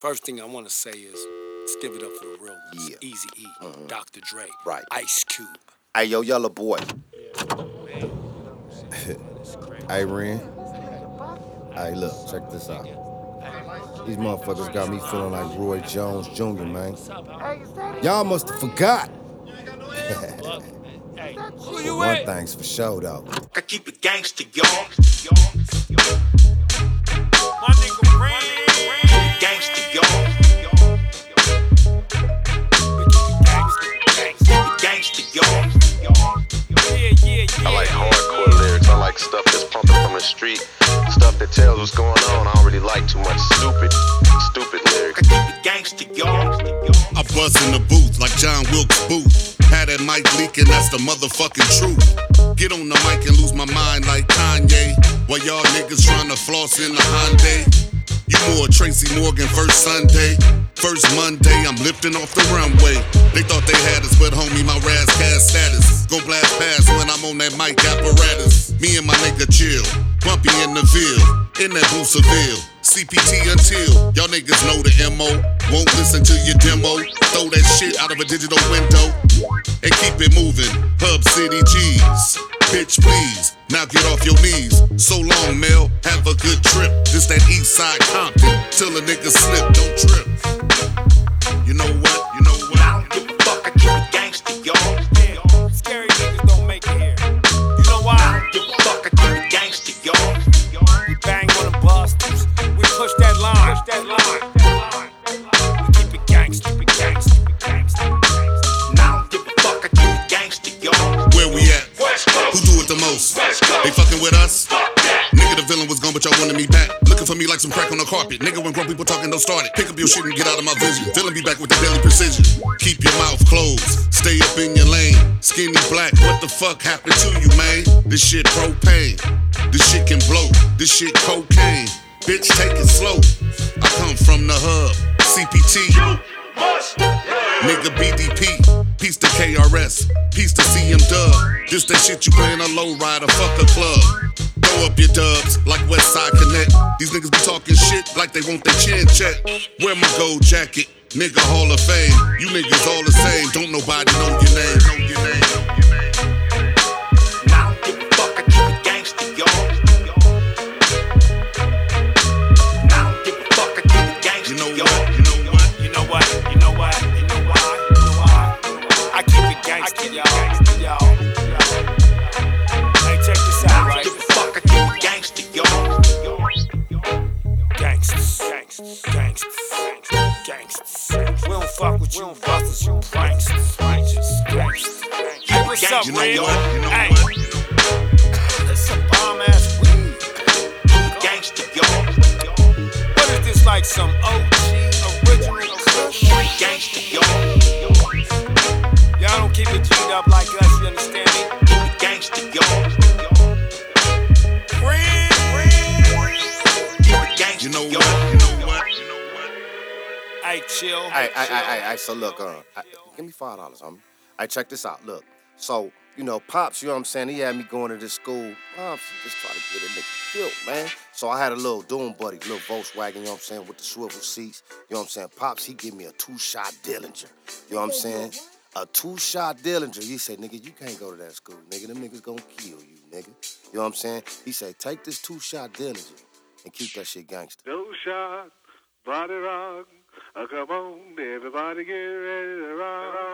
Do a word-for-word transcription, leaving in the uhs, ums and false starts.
First thing I want to say is, let's give it up for the real ones. Yeah. Eazy-E, Mhm. Doctor Dre, Right. Ice Cube. Hey, yo, Yellow Boy. Hey, Ren. Hey, look, check this out. These motherfuckers got me feeling like Roy Jones Junior, man. Y'all must have forgot. But one thing's for sure, though. I keep it gangsta, y'all. My nigga Ren. Gangsta, y'all. Gangsta, y'all. Yeah, yeah, yeah. I like hardcore lyrics. I like stuff that's pumping from the street. Stuff that tells what's going on. I don't really like too much stupid, stupid lyrics. I keep it gangsta, y'all. I buzz in the booth like John Wilkes Booth. Had that mic leaking, that's the motherfucking truth. Get on the mic and lose my mind like Kanye. While y'all niggas tryna floss in the Hyundai. You more Tracy Morgan first Sunday. First Monday, I'm lifting off the runway. They thought they had us, but homie, my Razzcast status gon' blast past when I'm on that mic apparatus. Me and my nigga chill, bumpy in the Ville, in that Blue Seville. C P T until y'all niggas know the M O. Won't listen to your demo. Throw that shit out of a digital window and keep it moving. Hub City G's, bitch please, now get off your knees. So long, Mel, have a good trip. This that East Side Compton, till a nigga slip, don't trip. You know what? You know what? I don't give a fuck. I keep it gangsta, y'all. Yeah, scary niggas don't make it here. You know why? I don't give a fuck. I keep it gangsta, y'all. We bang on the busters. We push that line. Push that line. We keep it gangsta, keep it gangsta, keep it gangsta. Now I don't give a fuck. I keep it gangsta, y'all. Where we at? West Coast. Who do it the most? West Coast. They fucking with us? Fuck that. Nigga, the villain was gone, but y'all wanted me back. Looking for me like some crack on the carpet. Nigga, when grown people talking, don't start it. Pick up your shit and get out of my vision. Villain be back with the daily precision. Keep your mouth closed. Stay up in your lane. Skinny black, what the fuck happened to you, man? This shit propane. This shit can blow. This shit cocaine. Bitch, take it slow. I come from the hub. C P T. Nigga B D P. Peace to K R S. Peace to C M Dub. This that shit you playing a low rider. Fuck a club. Throw up your dubs like Westside Connect. These niggas be talking shit like they want their chin check. Wear my gold jacket, nigga Hall of Fame. You niggas all the same, don't nobody know your name. Know your name. Know your name. Now I don't give a fuck. I keep it gangsta, y'all. Now I don't give a fuck. I keep it gangsta, You know y'all. what? You know what? You know what? You know what? You know why? You know why? I keep it gangsta, y'all. Y'all. Hey, check this out, Now I right? don't give a fuck. I keep it gangsta, y'all. Gangsters, gangsters, gangsters, gangsters. We don't fuck with you, busters, you pranksters, righteous gangsters. Hey, what's up, You know Red? what? You know Hey, what? You know what? that's some bomb ass weed. Gangsta, y'all. What is this, like some O G original kush? Gangsta, y'all. Y'all don't keep it G'd up like us, you understand me? Gangsta, y'all. Red. Gangsta, You know y'all. what? You know what? You know what? Hey, chill. Hey, hey, hey, hey, hey, so look, uh, I, give me five dollars, homie. Hey, check this out, look. So, you know, Pops, you know what I'm saying, he had me going to this school. Pops, he just try to get a nigga killed, man. So I had a little Doom buddy, little Volkswagen, you know what I'm saying, with the swivel seats. You know what I'm saying? Pops, he give me a two-shot Dillinger. You know what I'm saying? A two-shot Dillinger. He said, nigga, you can't go to that school, nigga. Them niggas gonna kill you, nigga. You know what I'm saying? He said, take this two-shot Dillinger and keep that shit gangster. Two shot, body rock. Uh, come on, everybody get ready to rock.